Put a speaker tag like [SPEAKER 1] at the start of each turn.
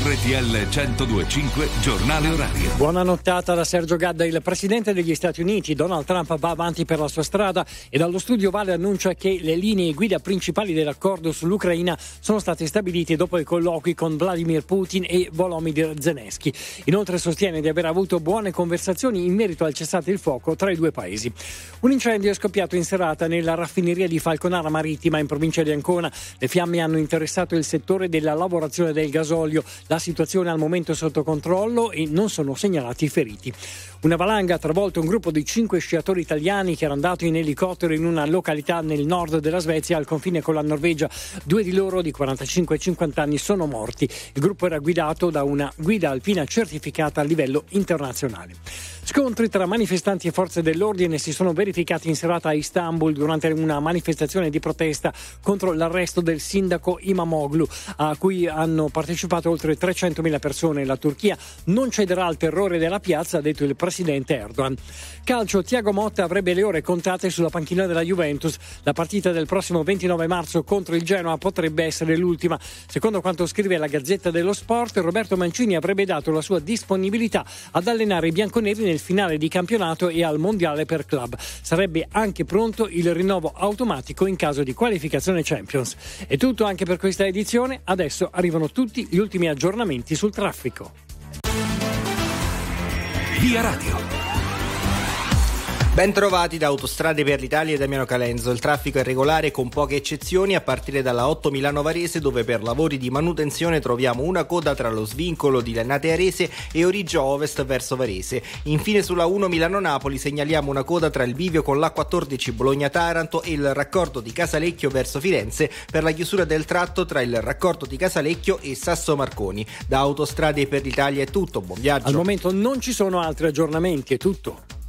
[SPEAKER 1] RTL 102.5 Giornale Orario.
[SPEAKER 2] Buona nottata da Sergio Gadda. Il presidente degli Stati Uniti, Donald Trump, va avanti per la sua strada e dallo studio Vale annuncia che le linee guida principali dell'accordo sull'Ucraina sono state stabilite dopo i colloqui con Vladimir Putin e Volodymyr Zelensky. Inoltre sostiene di aver avuto buone conversazioni in merito al cessate il fuoco tra i due paesi. Un incendio è scoppiato in serata nella raffineria di Falconara Marittima in provincia di Ancona. Le fiamme hanno interessato il settore della lavorazione del gasolio. La situazione al momento è sotto controllo e non sono segnalati feriti. Una valanga ha travolto un gruppo di 5 sciatori italiani che era andato in elicottero in una località nel nord della Svezia al confine con la Norvegia. 2 di loro, di 45 e 50 anni, sono morti. Il gruppo era guidato da una guida alpina certificata a livello internazionale. Scontri tra manifestanti e forze dell'ordine si sono verificati in serata a Istanbul durante una manifestazione di protesta contro l'arresto del sindaco Imamoglu, a cui hanno partecipato oltre 300.000 persone. La Turchia non cederà al terrore della piazza, ha detto il presidente Erdogan. Calcio, Thiago Motta avrebbe le ore contate sulla panchina della Juventus. La partita del prossimo 29 marzo contro il Genoa potrebbe essere l'ultima. Secondo quanto scrive la Gazzetta dello Sport, Roberto Mancini avrebbe dato la sua disponibilità ad allenare i bianconeri nel finale di campionato e al mondiale per club. Sarebbe anche pronto il rinnovo automatico in caso di qualificazione Champions. È tutto anche per questa edizione. Adesso arrivano tutti gli ultimi aggiornamenti sul traffico.
[SPEAKER 1] Via Radio.
[SPEAKER 3] Ben trovati da Autostrade per l'Italia e Damiano Calenzo. Il traffico è regolare con poche eccezioni a partire dalla 8 Milano Varese, dove per lavori di manutenzione troviamo una coda tra lo svincolo di Lennate Arese e Origio Ovest verso Varese. Infine sulla 1 Milano Napoli segnaliamo una coda tra il bivio con l'A14 Bologna Taranto e il raccordo di Casalecchio verso Firenze per la chiusura del tratto tra il raccordo di Casalecchio e Sasso Marconi. Da Autostrade per l'Italia è tutto, buon viaggio.
[SPEAKER 2] Al momento non ci sono altri aggiornamenti, è tutto.